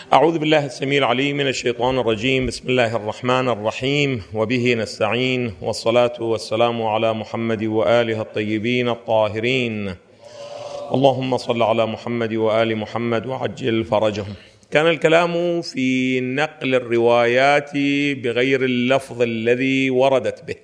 أعوذ بالله السميع العليم من الشيطان الرجيم. بسم الله الرحمن الرحيم، وبه نستعين، والصلاة والسلام على محمد وآله الطيبين الطاهرين. اللهم صل على محمد وآل محمد وعجل فرجهم. كان الكلام في نقل الروايات بغير اللفظ الذي وردت به.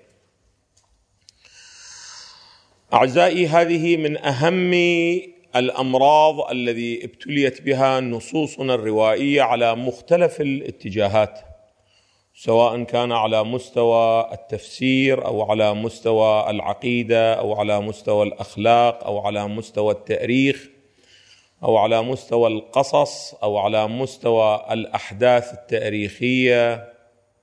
أعزائي، هذه من أهم الأمراض الذي ابتليت بها نصوصنا الروائية على مختلف الاتجاهات، سواء كان على مستوى التفسير أو على مستوى العقيدة أو على مستوى الأخلاق أو على مستوى التاريخ أو على مستوى القصص أو على مستوى الأحداث التاريخية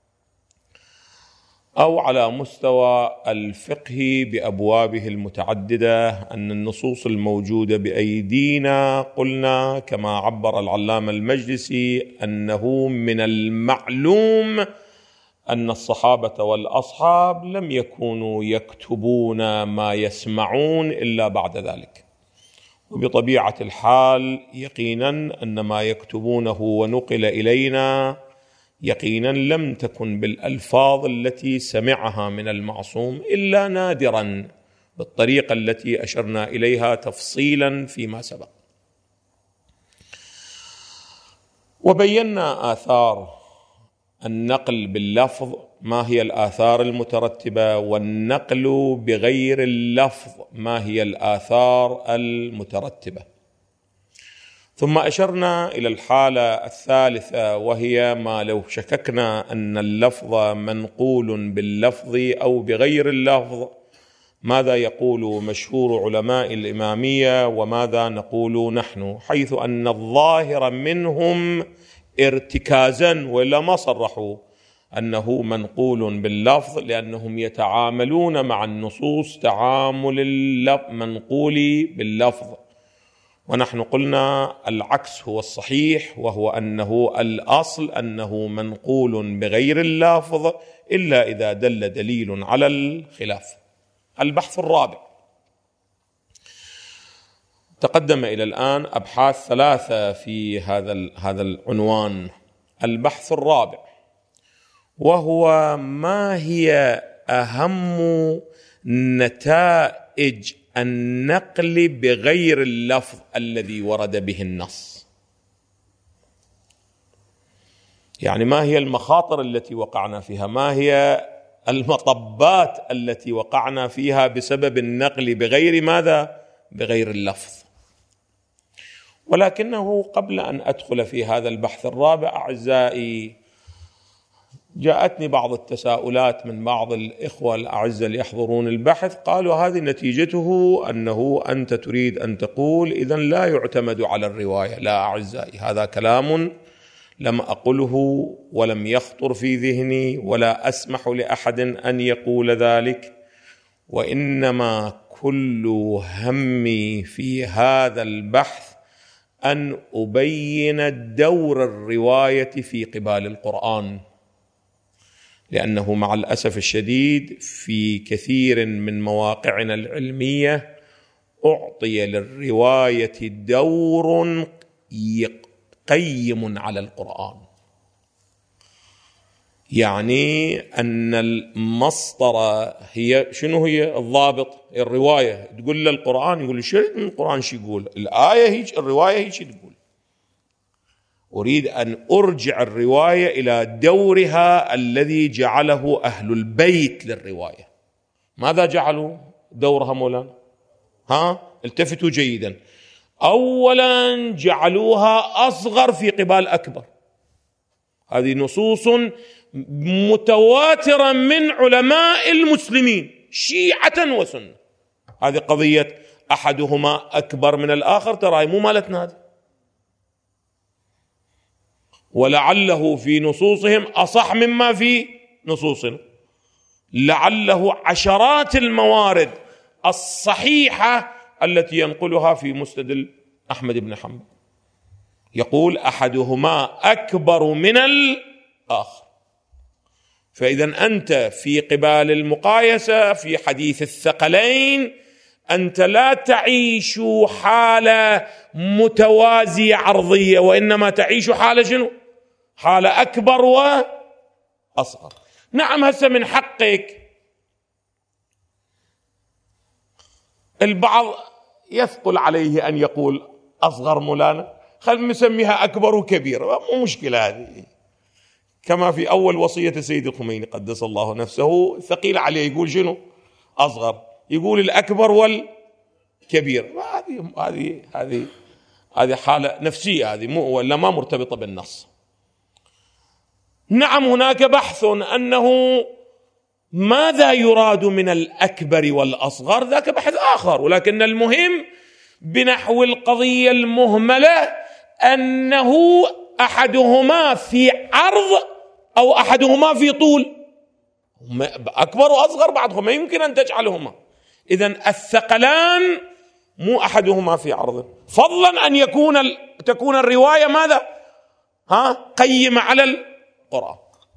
أو على مستوى الفقه بأبوابه المتعددة. أن النصوص الموجودة بأيدينا قلنا كما عبر العلامة المجلسي أنه من المعلوم أن الصحابة والأصحاب لم يكونوا يكتبون ما يسمعون إلا بعد ذلك، وبطبيعة الحال يقينا أن ما يكتبونه ونقل إلينا يقينا لم تكن بالألفاظ التي سمعها من المعصوم إلا نادرا، بالطريقة التي أشرنا إليها تفصيلا فيما سبق. وبينا آثار النقل باللفظ، ما هي الآثار المترتبة، والنقل بغير اللفظ ما هي الآثار المترتبة. ثم أشرنا إلى الحالة الثالثة، وهي ما لو شككنا أن اللفظ منقول باللفظ أو بغير اللفظ، ماذا يقول مشهور علماء الإمامية وماذا نقول نحن، حيث أن الظاهر منهم ارتكازا، ولا ما صرحوا أنه منقول باللفظ، لأنهم يتعاملون مع النصوص تعامل المنقول باللفظ. ونحن قلنا العكس هو الصحيح، وهو أنه الأصل أنه منقول بغير اللفظ إلا إذا دل دليل على الخلاف. البحث الرابع، تقدم إلى الآن أبحاث ثلاثة في هذا العنوان. البحث الرابع وهو ما هي أهم نتائج النقل بغير اللفظ الذي ورد به النص، يعني ما هي المخاطر التي وقعنا فيها، ما هي المطبات التي وقعنا فيها بسبب النقل بغير ماذا؟ بغير اللفظ. ولكنه قبل أن أدخل في هذا البحث الرابع أعزائي، جاءتني بعض التساؤلات من بعض الإخوة الأعزاء اللي يحضرون البحث، قالوا هذه نتيجته أنه أنت تريد أن تقول إذن لا يعتمد على الرواية. لا أعزائي، هذا كلام لم أقله ولم يخطر في ذهني ولا أسمح لأحد أن يقول ذلك، وإنما كل همي في هذا البحث أن أبين دور الرواية في قبال القرآن، لأنه مع الأسف الشديد في كثير من مواقعنا العلمية أعطي للرواية دور قيم على القرآن، يعني أن المسطرة هي شنو؟ هي الضابط الرواية، تقول للقرآن يقول شو القرآن شو يقول، الآية هيك، الرواية هيك تقول. أريد أن أرجع الرواية إلى دورها الذي جعله أهل البيت للرواية. ماذا جعلوا دورها مولانا؟ التفتوا جيدا. أولا جعلوها أصغر في قبال أكبر. هذه نصوص متواترة من علماء المسلمين شيعة وسنة. هذه قضية أحدهما أكبر من الآخر، ترى مو مالتنا هذه، ولعله في نصوصهم أصح مما في نصوصنا، لعله عشرات الموارد الصحيحة التي ينقلها في مسند أحمد بن حنبل، يقول أحدهما أكبر من الآخر. فإذا أنت في قبال المقايسة في حديث الثقلين أنت لا تعيش حالة متوازية عرضية، وإنما تعيش حالة شنو؟ حالة أكبر وأصغر. نعم، هسه من حقك. البعض يثقل عليه أن يقول أصغر مولانا، خلينا نسميها أكبر وكبير، مو مشكلة هذه، كما في أول وصية السيد الخميني قدس الله نفسه، ثقيل عليه يقول شنو؟ أصغر، يقول الأكبر والكبير. هذه حالة نفسية، هذه ولا ما مرتبطة بالنص. نعم، هناك بحث أنه ماذا يراد من الأكبر والأصغر، ذاك بحث آخر، ولكن المهم بنحو القضية المهملة أنه أحدهما في عرض أو أحدهما في طول. أكبر وأصغر بعضهم ما يمكن أن تجعلهما، إذن الثقلان مو أحدهما في عرض، فضلا أن تكون الرواية ماذا؟ قيمة على القرآن.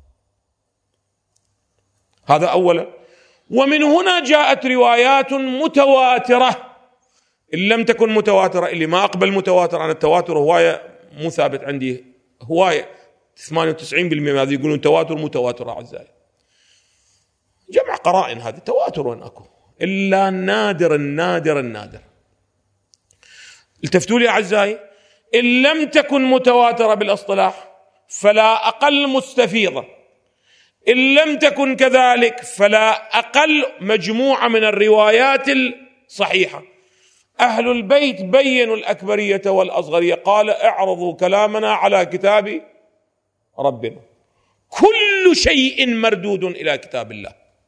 هذا أولا. ومن هنا جاءت روايات متواترة. إن لم تكن متواترة، اللي ما أقبل متواتر، عن التواتر هواية مو ثابت عندي، هواية 98% هذه يقولون تواتر متواتر. أعزائي، جمع قرائن، هذه تواتر وين أكو، إلا النادر النادر النادر. التفتوا لي أعزائي، إن لم تكن متواترة بالاصطلاح فلا أقل مستفيضة، إن لم تكن كذلك فلا أقل مجموعة من الروايات الصحيحة. أهل البيت بينوا الأكبرية والأصغرية، قال اعرضوا كلامنا على كتاب ربنا، كل شيء مردود إلى كتاب الله.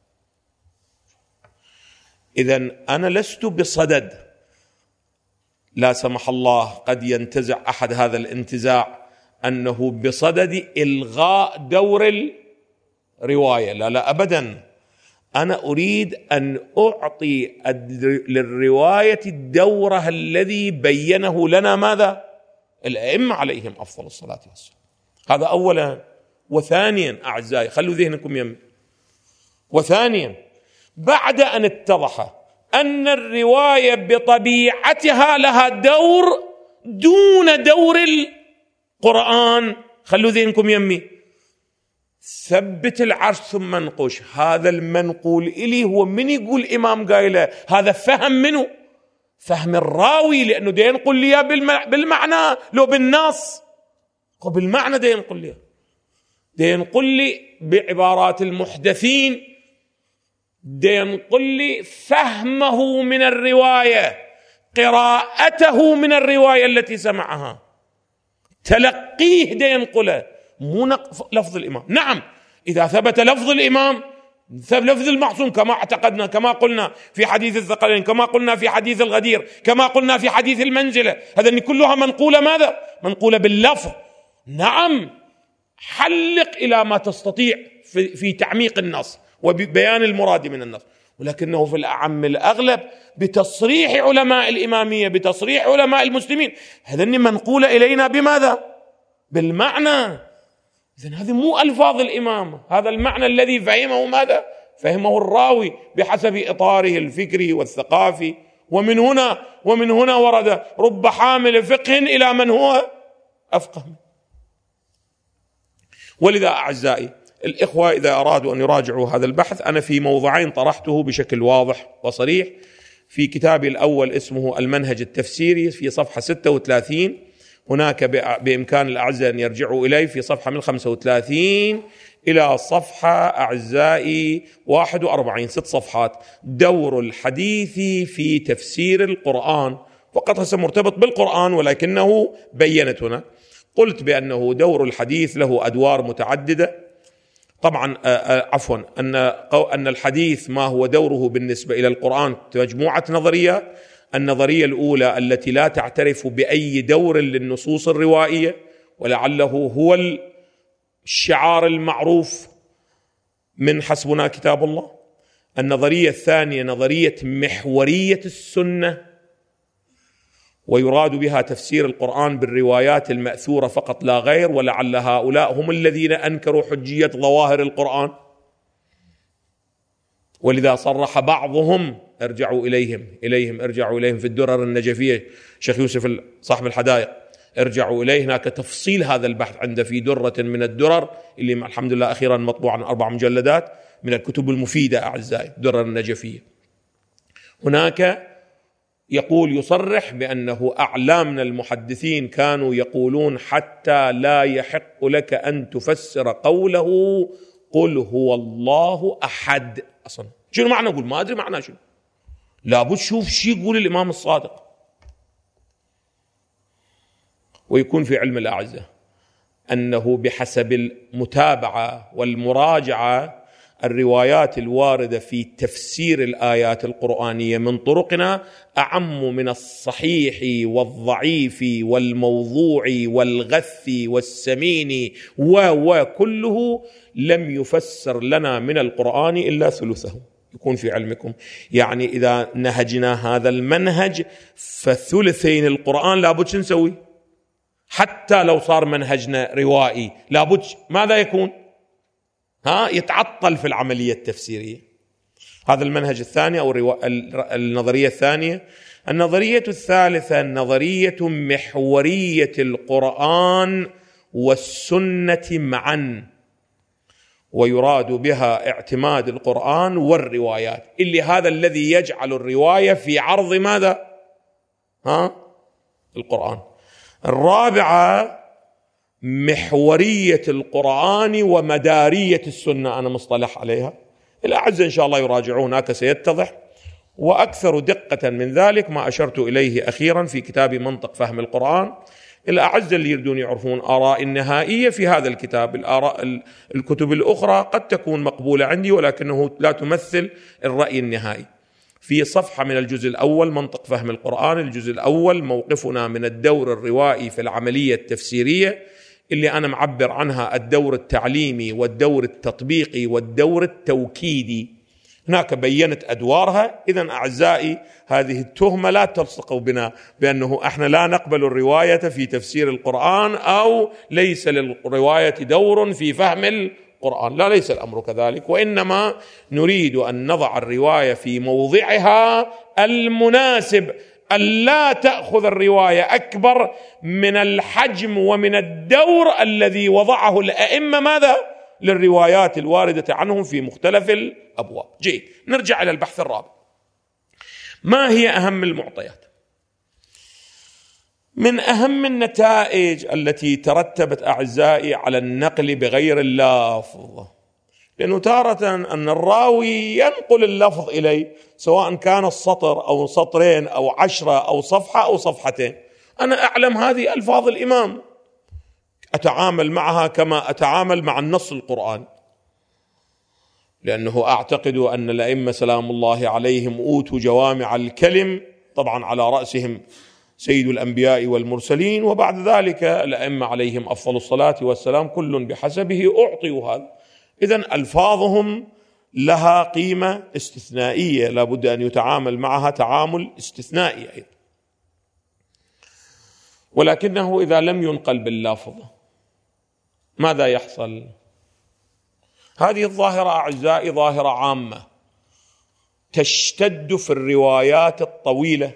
إذن أنا لست بصدد، لا سمح الله قد ينتزع أحد هذا الانتزاع أنه بصدد إلغاء دور الرواية، لا أبدا. أنا أريد أن أعطي للرواية الدورة الذي بينه لنا ماذا؟ الأئمة عليهم أفضل الصلاة والسلام. هذا أولا. وثانيا أعزائي، خلوا ذهنكم يمين، وثانيا بعد أن اتضح أن الرواية بطبيعتها لها دور دون دور القرآن، خلوا ذهنكم يمي، ثبت العرش ثم انقش. هذا المنقول إلي هو من يقول إمام قايله، هذا فهم منه، فهم الراوي، لأنه دا ينقل لي بالمعنى لو بالنص، وبالمعنى دا ينقل لي بعبارات المحدثين، دا ينقل لي فهمه من الرواية، قراءته من الرواية التي سمعها، تلقيه دا ينقله، مو لفظ الإمام. نعم، إذا ثبت لفظ الإمام، لفظ المعصوم، كما اعتقدنا، كما قلنا في حديث الثقلين، كما قلنا في حديث الغدير، كما قلنا في حديث المنزلة، هذا كلها منقولة ماذا؟ منقولة باللفظ. نعم، حلق إلى ما تستطيع في تعميق النص وببيان المراد من النص، ولكنه في الأعم الأغلب بتصريح علماء الإمامية، بتصريح علماء المسلمين، هذا منقولة إلينا بماذا؟ بالمعنى. إذن هذه مو ألفاظ الإمام، هذا المعنى الذي فهمه ماذا؟ فهمه الراوي بحسب إطاره الفكري والثقافي. ومن هنا ورد رب حامل فقه إلى من هو أفقه. ولذا أعزائي الإخوة إذا أرادوا أن يراجعوا هذا البحث، أنا في موضعين طرحته بشكل واضح وصريح في كتابي الأول اسمه المنهج التفسيري في صفحة 36، هناك بإمكان الأعزاء أن يرجعوا إليه في صفحة من 35 إلى صفحة أعزائي 41، 6 صفحات، دور الحديث في تفسير القرآن، فقط هسه مرتبط بالقرآن ولكنه بينت هنا. قلت بأنه دور الحديث له أدوار متعددة، طبعا عفوا أن الحديث ما هو دوره بالنسبة إلى القرآن مجموعة نظريات. النظرية الأولى التي لا تعترف بأي دور للنصوص الروائية، ولعله هو الشعار المعروف من حسبنا كتاب الله. النظرية الثانية نظرية محورية السنة، ويراد بها تفسير القرآن بالروايات المأثورة فقط لا غير، ولعل هؤلاء هم الذين أنكروا حجية ظواهر القرآن، ولذا صرح بعضهم ارجعوا إليهم ارجعوا إليهم. في الدرر النجفية شيخ يوسف صاحب الحدائق ارجعوا إليه، هناك تفصيل هذا البحث عنده في درة من الدرر اللي الحمد لله أخيرا مطبوعا 4 مجلدات من الكتب المفيدة أعزائي، درر النجفية. هناك يقول يصرح بأنه أعلامنا المحدثين كانوا يقولون حتى لا يحق لك أن تفسر قوله قل هو الله أحد. أصلا شنو معنى أقول؟ ما أدري معنى شنو، لابد شوف شيء يقول الإمام الصادق. ويكون في علم الأعزة أنه بحسب المتابعة والمراجعة الروايات الواردة في تفسير الآيات القرآنية من طرقنا أعم من الصحيح والضعيف والموضوع والغث والسمين وكله لم يفسر لنا من القرآن إلا ثلثه. يكون في علمكم يعني إذا نهجنا هذا المنهج فثلثين القرآن لابد شو نسوي؟ حتى لو صار منهجنا روائي لابد ماذا يكون؟ يتعطل في العملية التفسيرية. هذا المنهج الثاني أو النظرية الثانية. النظرية الثالثة نظرية محورية القرآن والسنة معا، ويراد بها اعتماد القرآن والروايات، اللي هذا الذي يجعل الرواية في عرض ماذا؟ القرآن. الرابعة محورية القرآن ومدارية السنة، أنا مصطلح عليها، الأعزة إن شاء الله يراجعون، هناك سيتضح. وأكثر دقة من ذلك ما أشرت إليه أخيرا في كتاب منطق فهم القرآن. الأعزة اللي يريدون يعرفون آراء النهائية في هذا الكتاب، الآراء الكتب الأخرى قد تكون مقبولة عندي ولكنه لا تمثل الرأي النهائي. في صفحة من الجزء الأول منطق فهم القرآن، الجزء الأول موقفنا من الدور الروائي في العملية التفسيرية، اللي أنا معبر عنها الدور التعليمي والدور التطبيقي والدور التوكيدي. هناك بينت أدوارها. إذن أعزائي هذه التهمة لا تلصقوا بنا بأنه احنا لا نقبل الرواية في تفسير القرآن أو ليس للرواية دور في فهم القرآن، لا، ليس الأمر كذلك، وإنما نريد أن نضع الرواية في موضعها المناسب، ألا تأخذ الرواية أكبر من الحجم ومن الدور الذي وضعه الأئمة ماذا؟ للروايات الواردة عنهم في مختلف الأبواب. جيد، نرجع إلى البحث الرابع. ما هي أهم المعطيات؟ من أهم النتائج التي ترتبت أعزائي على النقل بغير اللفظ، لأنه تارة أن الراوي ينقل اللفظ إلي سواء كان السطر أو سطرين أو 10 أو صفحة أو صفحتين، أنا أعلم هذه ألفاظ الإمام، أتعامل معها كما أتعامل مع النص القرآني، لأنه أعتقد أن الأئمة سلام الله عليهم أوتوا جوامع الكلم، طبعا على رأسهم سيد الأنبياء والمرسلين، وبعد ذلك الأئمة عليهم أفضل الصلاة والسلام، كل بحسبه أعطوا هذا. إذن ألفاظهم لها قيمة استثنائية لا بد أن يتعامل معها تعامل استثنائي أيضا. ولكنه إذا لم ينقل باللفظ ماذا يحصل؟ هذه الظاهرة أعزائي ظاهرة عامة تشتد في الروايات الطويلة،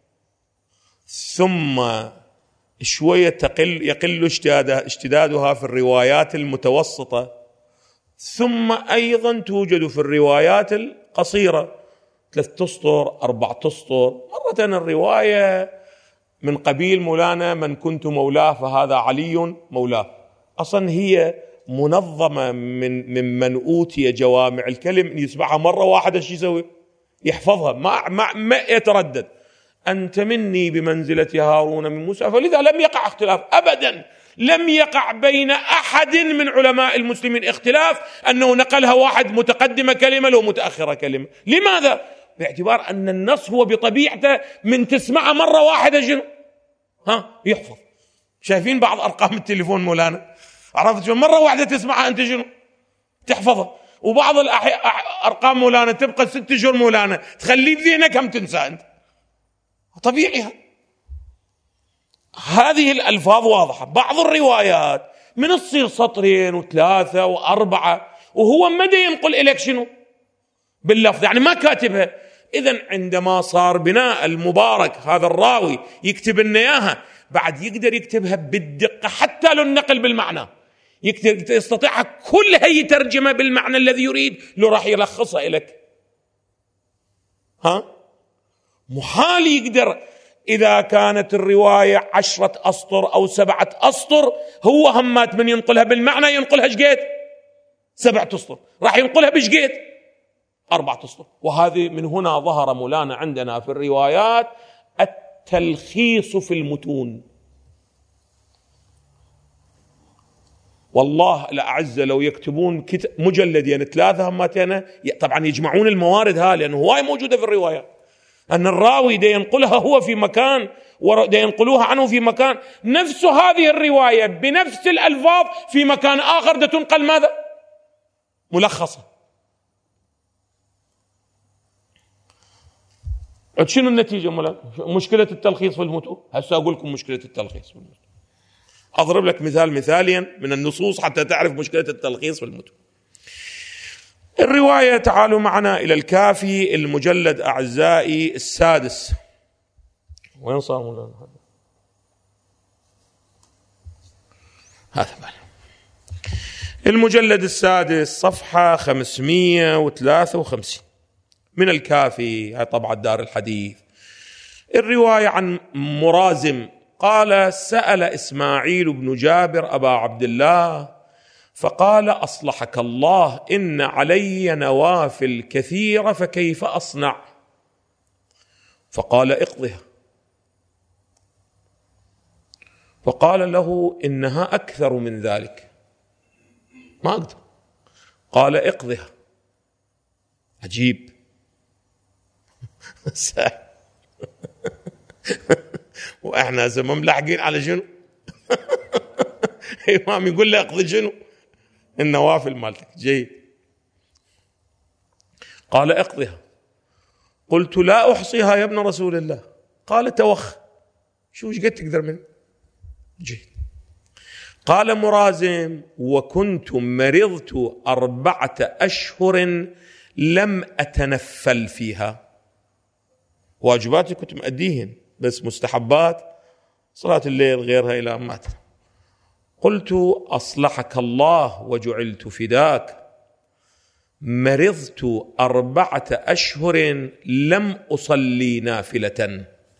ثم شوية يقل اشتدادها في الروايات المتوسطة، ثم أيضا توجد في الروايات القصيرة 3 أسطر 4 أسطر. مرة الرواية من قبيل مولانا من كنت مولاه فهذا علي مولاه، أصلا هي منظمة من أوتي جوامع الكلم، يسمعها مرة واحدة شو يسوي؟ يحفظها ما يتردد. أنت مني بمنزلة هارون من موسى، فلذا لم يقع اختلاف أبدا، لم يقع بين أحد من علماء المسلمين اختلاف أنه نقلها واحد متقدمة كلمة لو متأخرة كلمة. لماذا؟ باعتبار أن النص هو بطبيعته من تسمعها مرة واحدة شنو؟ يحفظ. شايفين بعض أرقام التليفون مولانا؟ عرفت شو؟ مرة واحدة تسمعها أنت شنو؟ تحفظها. وبعض أرقام مولانا تبقى 6 شهور مولانا، تخليه بذهنك هم تنسى أنت. طبيعي. هذه الألفاظ واضحة. بعض الروايات من تصير 2 و3 و4 وهو مدى ينقل إليك شنو؟ باللفظ، يعني ما كاتبها، إذن عندما صار بناء المبارك هذا الراوي يكتب لنا إياها، بعد يقدر يكتبها بالدقة حتى لو النقل بالمعنى، يستطيعها كلها يترجمها بالمعنى الذي يريد، لو راح يلخصها لك. محال يقدر إذا كانت الرواية 10 أسطر أو 7 أسطر، هو همات من ينقلها بالمعنى ينقلها شقيت 7 أسطر، راح ينقلها بشقيت 4 أسطر. وهذه من هنا ظهر مولانا عندنا في الروايات التلخيص في المتون. والله الأعزة لو يكتبون مجلدين 3 همتين، طبعا يجمعون الموارد هاي، لأنه هواي موجودة في الروايات، أن الراوي دا ينقلها هو في مكان ودا ينقلوها عنه في مكان، نفس هذه الرواية بنفس الألفاظ في مكان آخر دا تنقل ماذا؟ ملخصة. شنو النتيجة؟ مشكلة التلخيص في المتون. هسه أقول لكم مشكلة التلخيص في المتون، أضرب لك مثالين من النصوص حتى تعرف مشكلة التلخيص في المتون. الرواية، تعالوا معنا إلى الكافي المجلد أعزائي السادس. وين صار مولانا هذا؟ المجلد السادس صفحة 553 من الكافي، هاي طبعة دار الحديث. الرواية عن مرازم قال: سأل إسماعيل بن جابر أبا عبد الله فقال: أصلحك الله، إن علي نوافل كثيرة فكيف أصنع؟ فقال: اقضها. فقال له: إنها أكثر من ذلك، ما أقدر. قال: اقضها. عجيب. وإحنا زمان ملاحقين على شنو؟ إمام يقول له اقضي شنو؟ النوافل مالتك. جيد. قال: اقضها. قلت: لا أحصيها يا ابن رسول الله. قال: توخ. شو ايش قد تقدر منه؟ جيد. قال مرازم: وكنت مرضت 4 أشهر لم أتنفل فيها، واجباتي كنت مأديهن، بس مستحبات صلاة الليل غيرها إلى مات. قلت: أصلحك الله وجعلت فداك، مرضت 4 أشهر لم أصلي نافلة.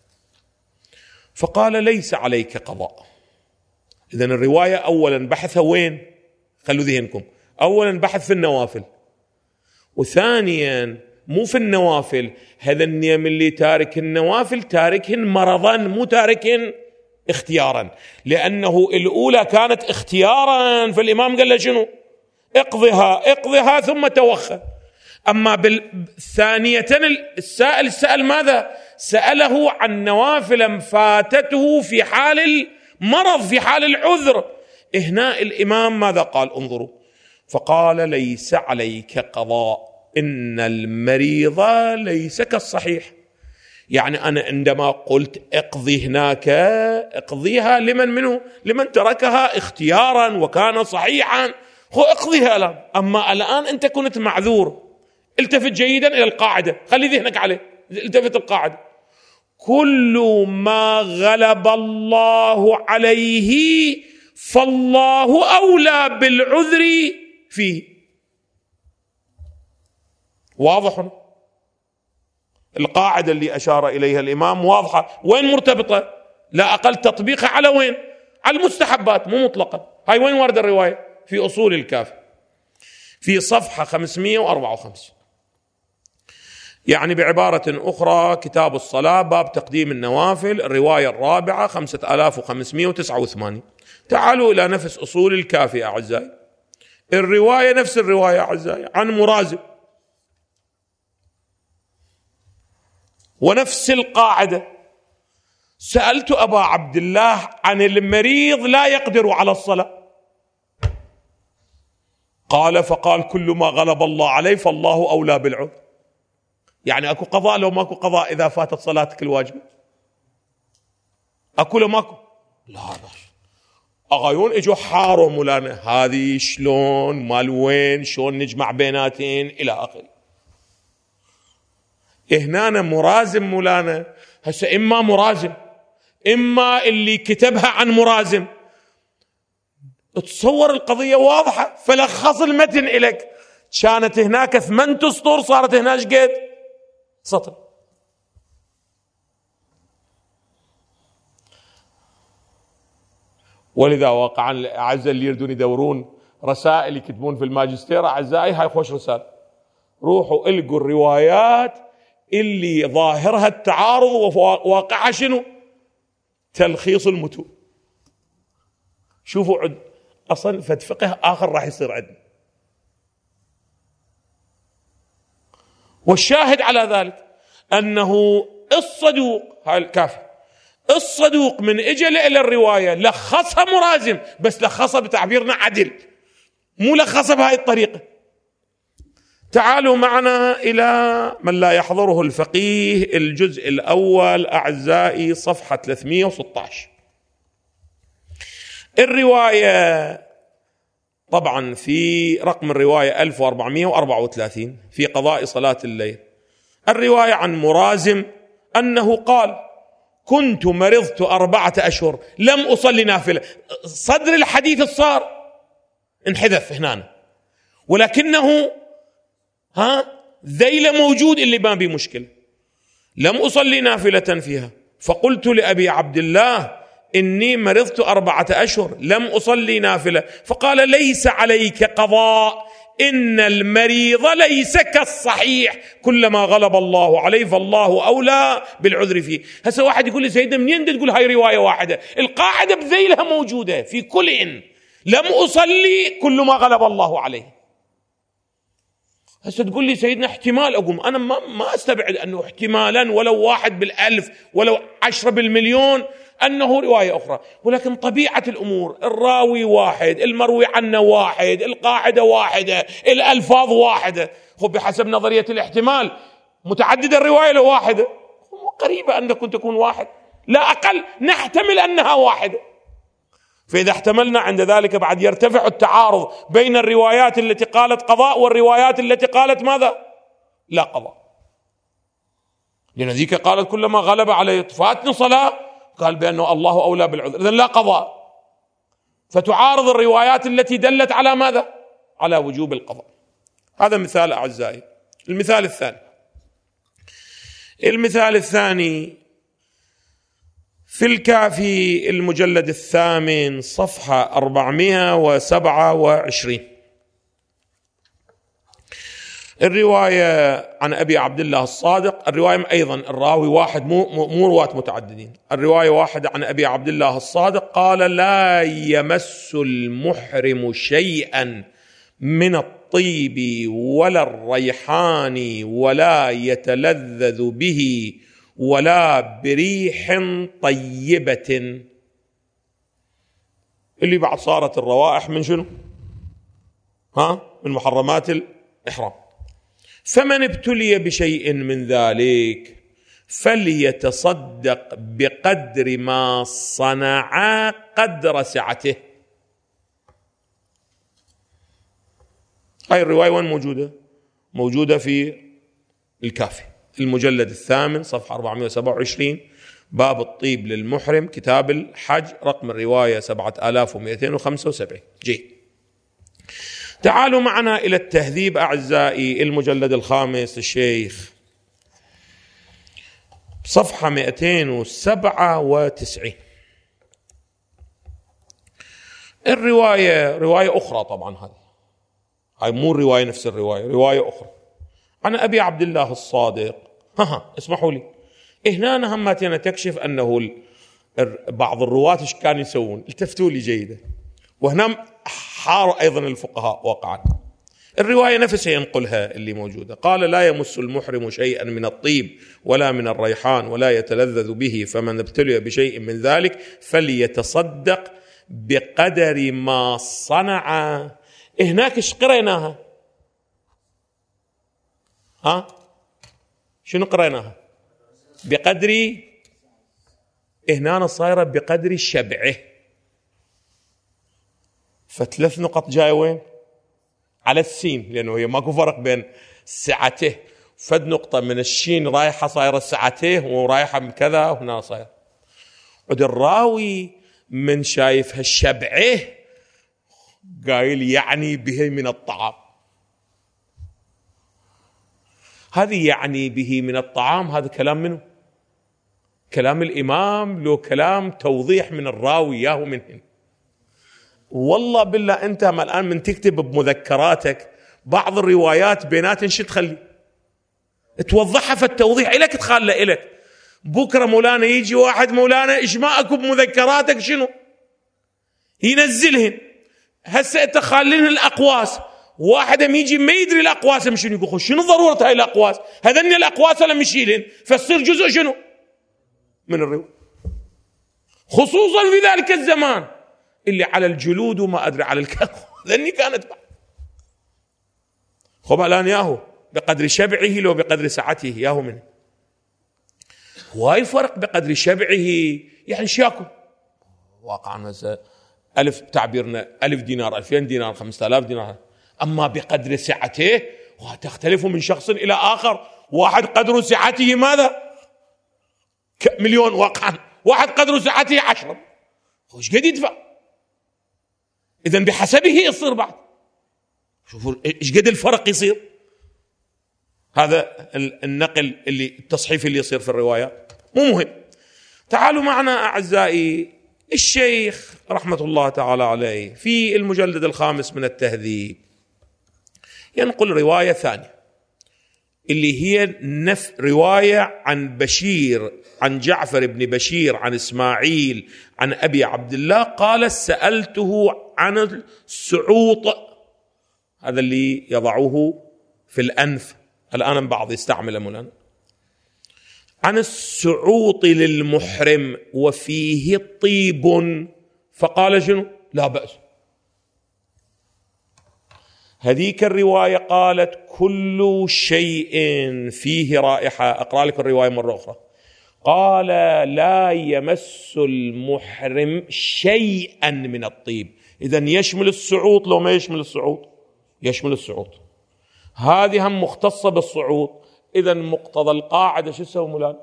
فقال: ليس عليك قضاء. إذن الرواية أولا بحثها وين؟ خلوا ذهنكم، أولا بحث في النوافل، وثانيا مو في النوافل، هذا النيم اللي تارك النوافل تاركهن مرضا، مو تاركهن اختيارا، لأنه الأولى كانت اختيارا، فالإمام قال له شنو؟ اقضها ثم توخى. أما بالثانية السائل سأل ماذا؟ سأله عن نوافل فاتته في حال المرض، في حال العذر. هنا الإمام ماذا قال؟ انظروا، فقال: ليس عليك قضاء، إن المريض ليس كالصحيح. يعني أنا عندما قلت اقضي هناك، اقضيها لمن منه؟ لمن تركها اختيارا وكان صحيحا، هو اقضيها الآن. أما الآن أنت كنت معذور. التفت جيدا إلى القاعدة، خلي ذهنك عليه، التفت القاعدة: كل ما غلب الله عليه فالله أولى بالعذر فيه. واضح؟ القاعدة اللي أشار إليها الإمام واضحة. وين مرتبطة؟ لا أقل تطبيقها على وين؟ على المستحبات، مو مطلقا. هاي وين ورد الرواية؟ في أصول الكافي في صفحة 554. يعني بعبارة أخرى كتاب الصلاة باب تقديم النوافل، الرواية الرابعة 5589. تعالوا إلى نفس أصول الكافي أعزائي، الرواية نفس الرواية أعزائي عن مرازم، ونفس القاعدة: سألت أبا عبد الله عن المريض لا يقدر على الصلاة، فقال: كل ما غلب الله عليه فالله أولى بالعذر. يعني أكو قضاء لو ماكو قضاء إذا فاتت صلاتك الواجبة؟ أكو لو ماكو؟ لا باش. أغايون إجوا حاروا مولانا هذه شلون مال وين، شلون نجمع بيناتين إلى آخره. هنا مرازم مولانا، هسه إما مرازم إما اللي كتبها عن مرازم. تصور القضية واضحة، فلخص المتن إليك. كانت هناك 8 أسطر، صارت هناك قد سطر. ولذا واقعا الأعزاء اللي يردون يدورون رسائل يكتبون في الماجستير، أعزائي هاي خوش رسالة، روحوا القوا الروايات اللي ظاهرها التعارض وواقعها شنو؟ تلخيص المتون. شوفوا أصلا فد فقه آخر راح يصير عندنا. والشاهد على ذلك أنه الصدوق، هاي الكافي، الصدوق من إجل إلى الرواية لخصها مرازم، بس لخصها بتعبيرنا عدل، مو لخصها بهاي الطريقة. تعالوا معنا إلى من لا يحضره الفقيه، الجزء الأول أعزائي، صفحة 316. الرواية طبعا في رقم الرواية 1434 في قضاء صلاة الليل. الرواية عن مرازم أنه قال: كنت مرضت 4 أشهر لم أصلي نافلة. صدر الحديث الصار انحذف هنا، ولكنه ذيل موجود اللي ما بي مشكلة. لم أصلي نافلة فيها، فقلت لأبي عبد الله: إني مرضت 4 أشهر لم أصلي نافلة. فقال: ليس عليك قضاء، إن المريض ليس كالصحيح، كلما غلب الله عليه فالله أولى بالعذر فيه. هسه واحد يقول لي: سيدنا منين تقول هاي رواية واحدة؟ القاعدة بذيلها موجودة في كل إن لم أصلي كل ما غلب الله عليه. هسه تقول لي سيدنا احتمال أقوم، أنا ما أستبعد أنه احتمالا ولو 1 بالألف ولو 10 بالمليون أنه رواية أخرى، ولكن طبيعة الأمور الراوي واحد، المروي عنه واحد، القاعدة واحدة، الألفاظ واحدة. خب بحسب نظرية الاحتمال متعددة الرواية لو واحدة، قريبة أنكم تكون واحد، لا أقل نحتمل أنها واحدة. فإذا احتملنا عند ذلك بعد يرتفع التعارض بين الروايات التي قالت قضاء والروايات التي قالت ماذا؟ لا قضاء. لأن ذيك قالت كلما غلب عليه فاتني صلاة، قال بأنه الله أولى بالعذر، إذن لا قضاء. فتعارض الروايات التي دلت على ماذا؟ على وجوب القضاء. هذا مثال أعزائي. المثال الثاني في الكافي المجلد 8 صفحة 427. الرواية عن أبي عبد الله الصادق. الرواية أيضا الراوي واحد، مو رواة متعددين. الرواية واحد عن أبي عبد الله الصادق قال: لا يمس المحرم شيئا من الطيب ولا الريحان ولا يتلذذ به ولا بريح طيبة. اللي بعد صارت الروائح من شنو؟ من محرمات الإحرام. فمن ابتلي بشيء من ذلك فليتصدق بقدر ما صنع قدر سعته. هاي الرواية وين موجودة؟ موجودة في الكافي المجلد 8 صفحة 427، باب الطيب للمحرم، كتاب الحج، رقم الرواية 7275. جي. تعالوا معنا إلى التهذيب أعزائي، المجلد 5 الشيخ، صفحة 297. الرواية رواية أخرى، طبعا هاي مو الرواية نفس الرواية، رواية أخرى عن أبي عبد الله الصادق. اسمحوا لي، هنا همتنا تكشف أنه بعض الرواة ايش كانوا يسوون. التفتوا لي جيدا، وهنا حار أيضا الفقهاء واقعا. الرواية نفسها ينقلها اللي موجودة. قال: لا يمس المحرم شيئا من الطيب ولا من الريحان ولا يتلذذ به، فمن ابتلي بشيء من ذلك فليتصدق بقدر ما صنع. هناك ايش قريناها؟ شنو قريناها؟ بقدر، هنا صايرة بقدر شبعه. ف3 نقط جاي وين؟ على السين، لأنه هي ماكو فرق بين سعته فد نقطة من الشين رايحة صايرة ساعتين ورايحة من كذا وهنا صاير. عد الراوي من شايف هالشبعه قايل يعني به من الطعام. هذه يعني به من الطعام هذا كلام منه؟ كلام الإمام لو كلام توضيح من الراوي ياهو منهن. والله بالله أنت الآن من تكتب بمذكراتك بعض الروايات بينات شو تخلي توضحها في التوضيح إلك تخلى إلك. بكرة مولانا يجي واحد مولانا إيش ما أكو بمذكراتك شنو ينزلهن. هسه تخلين الأقواس واحد يجي ما يدري الأقواس شنو يقول شنو ضرورة هاي الأقواس هذن الأقواس لما يشيلهن فتصير جزء شنو من الرواية خصوصا في ذلك الزمان اللي على الجلود وما أدري على الكلام ذني كانت بعد. خب الآن ياهو بقدر شبعه لو بقدر سعته ياهو منه. واي فرق بقدر شبعه يعني شياكو واقعا مثلا 1000 تعبيرنا 1000 دينار 2000 دينار 5000 دينار. أما بقدر سعته وتختلف من شخص إلى آخر. واحد قدر سعته ماذا مليون واقعا واحد قدر سعته 10 وش قد يدفع. إذن بحسبه يصير بعد. شوفوا إيش قد الفرق يصير. هذا النقل اللي التصحيف اللي يصير في الروايات مو مهم. تعالوا معنا أعزائي الشيخ رحمة الله تعالى عليه في المجلد 5 من التهذيب ينقل رواية ثانية اللي هي رواية عن بشير عن جعفر بن بشير عن إسماعيل عن أبي عبد الله قال سألته عن السعوط. هذا اللي يضعوه في الأنف الآن بعض يستعمل مولانا. عن السعوط للمحرم وفيه طيب فقال شنو لا بأس. هذيك الرواية قالت كل شيء فيه رائحة. أقرأ لك الرواية مرة أخرى. قال لا يمس المحرم شيئا من الطيب. إذن يشمل السعوط لو ما يشمل السعوط يشمل السعوط. هذه هم مختصة بالصعود. إذن مقتضى القاعدة شو يسوي مولانا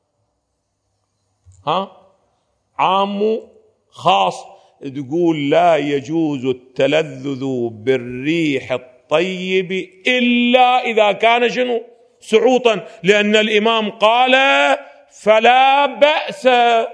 عام خاص تقول لا يجوز التلذذ بالريح الطيب إلا إذا كان شنو سعوطا لأن الإمام قال فلا بأس.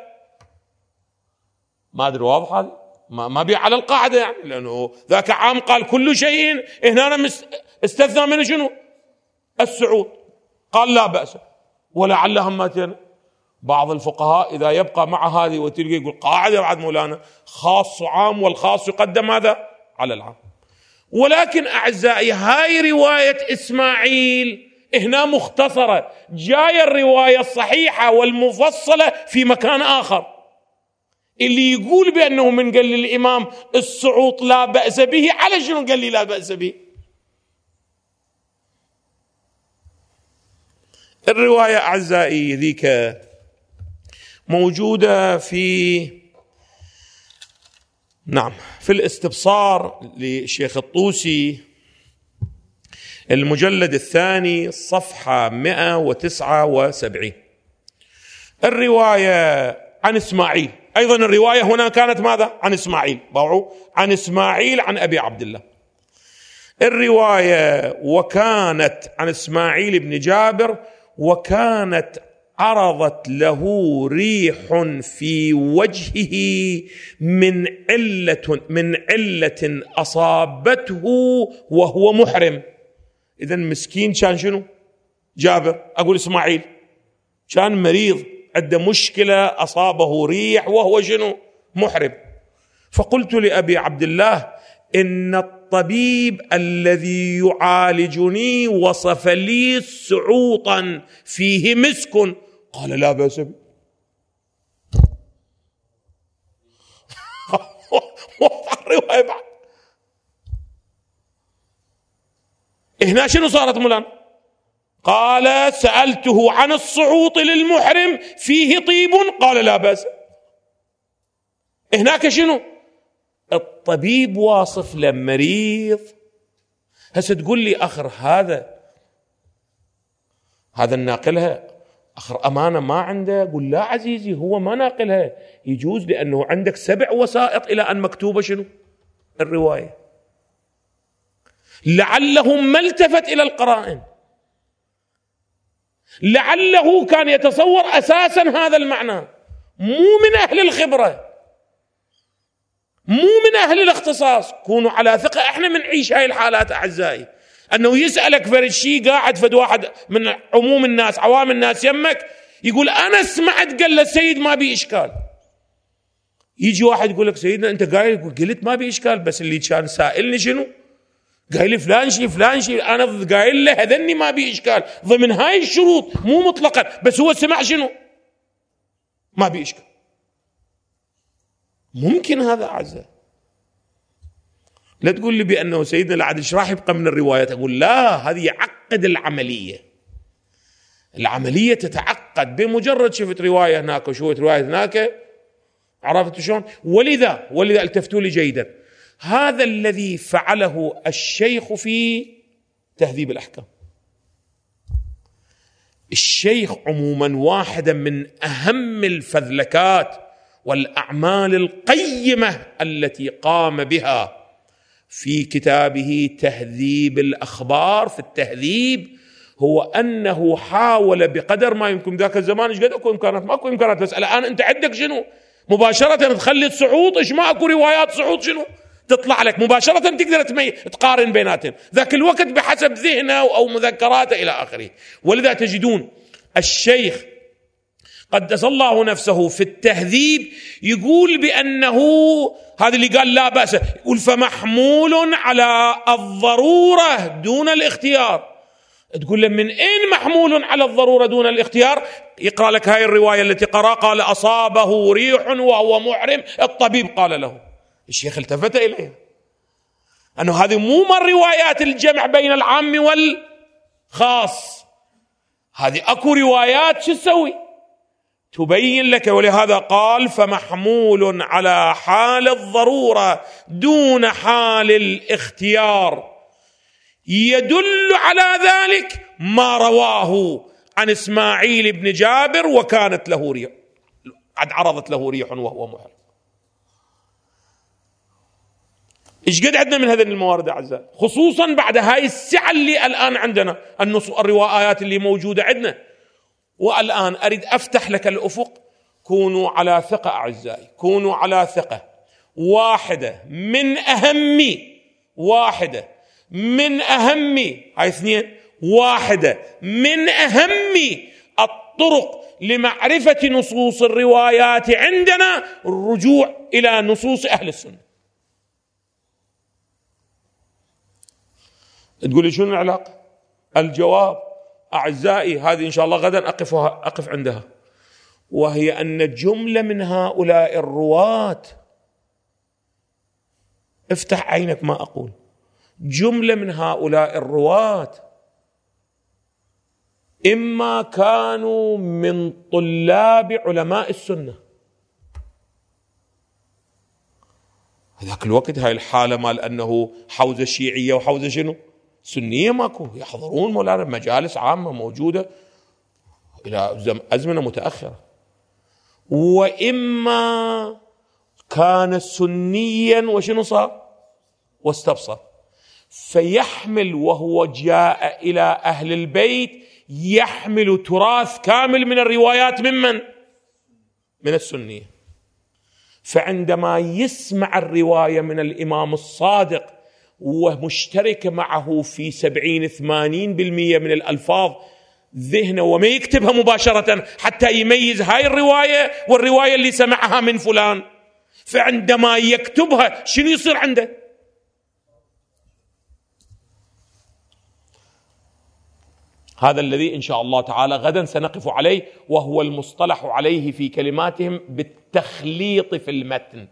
ما أدري واضح هذا ما بي على القاعدة يعني لأنه ذاك عام قال كل شيء هنا استثنى منه شنو السعود قال لا بأس. ولعلها همتين بعض الفقهاء إذا يبقى مع هذه وتلقى يقول قاعدة بعد مولانا خاص عام والخاص يقدم هذا على العام. ولكن أعزائي هاي رواية إسماعيل هنا مختصرة. جاية الرواية الصحيحة والمفصلة في مكان آخر اللي يقول بأنه من قال للإمام السعوط لا بأس به على شنو قال لي لا بأس به. الرواية أعزائي ذيك موجودة في في الاستبصار للشيخ الطوسي المجلد 2 صفحة 179. الرواية عن إسماعيل أيضا. الرواية هنا كانت ماذا عن إسماعيل عن إسماعيل عن أبي عبد الله. الرواية وكانت عن إسماعيل بن جابر وكانت عرضت له ريح في وجهه من علة أصابته وهو محرم. إذن مسكين كان شنو جابر أقول إسماعيل كان مريض عنده مشكلة أصابه ريح وهو شنو محرم. فقلت لأبي عبد الله إن الطبيب الذي يعالجني وصف لي سعوطا فيه مسك. قال لا بأس به. الرواية بعد هنا شنو صارت مولانا قال سألته عن السعوط للمحرم فيه طيب قال لا بأس. هناك شنو الطبيب واصف لمريض. هسه تقول لي أخر هذا هذا الناقلها آخر أمانة ما عنده، قل لا عزيزي هو ما ناقلها، يجوز لأنه عندك 7 وسائط إلى أن مكتوبة شنو الرواية، لعله ما التفت إلى القرائن، لعله كان يتصور أساسا هذا المعنى، مو من أهل الخبرة، مو من أهل الاختصاص. كونوا على ثقة، احنا منعيش هاي الحالات أعزائي، أنه يسألك فرد شيء قاعد فد واحد من عموم الناس عوام الناس يمك يقول أنا سمعت قال للسيد ما بي إشكال، يجي واحد يقول لك سيدنا أنت قايل، قلت ما بي إشكال، بس اللي كان سائلني شنو قايل فلان شيء فلان شيء، أنا قايل له هذني ما بي إشكال ضمن هاي الشروط مو مطلقا، بس هو سمع شنو ما بي إشكال. ممكن هذا أعزائي، لا تقول لي بأنه سيدنا العدل ايش راح يبقى من الروايات، أقول لا، هذه يعقد العملية تتعقد بمجرد شفت رواية هناك وشوية رواية هناك، عرفت شلون؟ ولذا التفتوا لي جيدا، هذا الذي فعله الشيخ في تهذيب الأحكام. الشيخ عموما واحدا من أهم الفذلكات والأعمال القيمة التي قام بها في كتابه تهذيب الأخبار، في التهذيب، هو أنه حاول بقدر ما يمكن، ذاك الزمان ايش قد اكو امكانات، ماكو امكانات، بس الآن انت عندك شنو مباشرة تخلي الصعود، ايش ما اكو روايات صعود شنو تطلع لك مباشرة، تقدر تقارن بيناتهم ذاك الوقت بحسب ذهنه أو مذكراته إلى آخره. ولذا تجدون الشيخ قدس الله نفسه في التهذيب يقول بأنه هذا اللي قال لا بأس، يقول فمحمول على الضرورة دون الاختيار. تقول له من أين محمول على الضرورة دون الاختيار؟ يقرأ لك هاي الرواية التي قرأ، قال أصابه ريح وهو محرم، الطبيب قال له. الشيخ التفت إليه أنه هذه مو من روايات الجمع بين العام والخاص، هذه أكو روايات شو تسوي تبين لك، ولهذا قال فمحمول على حال الضرورة دون حال الاختيار. يدل على ذلك ما رواه عن إسماعيل بن جابر، وكانت له ريح، قد عرضت له ريح وهو محرم. إيش قد عندنا من هذه الموارد أعزائي، خصوصا بعد هاي السعة اللي الآن عندنا، الروايات اللي موجودة عندنا. والآن أريد أفتح لك الأفق، كونوا على ثقة أعزائي، كونوا على ثقة. واحدة من هاي اثنين، واحدة من أهم الطرق لمعرفة نصوص الروايات عندنا الرجوع إلى نصوص أهل السنة. تقول لي شنو العلاقة؟ الجواب أعزائي هذه إن شاء الله غدا أقف عندها، وهي أن جملة من هؤلاء الرواة، افتح عينك ما أقول، جملة من هؤلاء الرواة إما كانوا من طلاب علماء السنة، هذاك الوقت هاي الحالة مال أنه حوزة شيعية وحوزة شنو سنية ماكو، يحضرون مولانا مجالس عامة موجودة إلى أزمنة متأخرة. وإما كان سنيا وشنو صار واستبصر، فيحمل وهو جاء إلى أهل البيت يحمل تراث كامل من الروايات من السنية. فعندما يسمع الرواية من الإمام الصادق ومشترك معه في 70-80% من الألفاظ ذهنه، وما يكتبها مباشرة حتى يميز هاي الرواية والرواية اللي سمعها من فلان، فعندما يكتبها شنو يصير عنده؟ هذا الذي إن شاء الله تعالى غدا سنقف عليه، وهو المصطلح عليه في كلماتهم بالتخليط في المتن.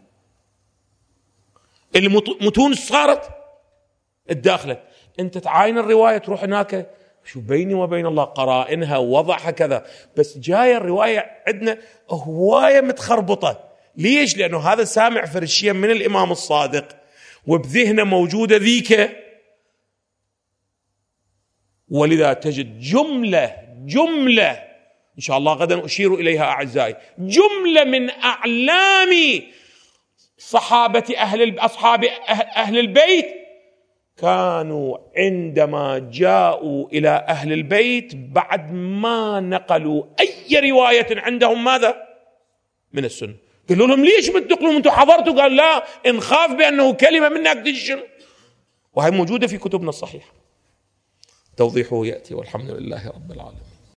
المتون صارت الداخلة، أنت تعاين الرواية تروح هناك شو بيني وبين الله قرائنها وضعها كذا، بس جاية الرواية عندنا هواية متخربطة. ليش؟ لأنه هذا سامع فرشيا من الإمام الصادق وبذهنه موجودة ذيك ولذا تجد جملة إن شاء الله غدا أشير إليها أعزائي، جملة من أعلام أصحاب أهل البيت كانوا عندما جاءوا إلى أهل البيت بعد ما نقلوا أي رواية عندهم ماذا؟ من السنة. قالوا لهم ليش بتنقلوا أنتم حضرتوا؟ قال لا، نخاف بأنه كلمة منك تجن، وهي موجودة في كتبنا الصحيحة، توضيحه يأتي، والحمد لله رب العالمين.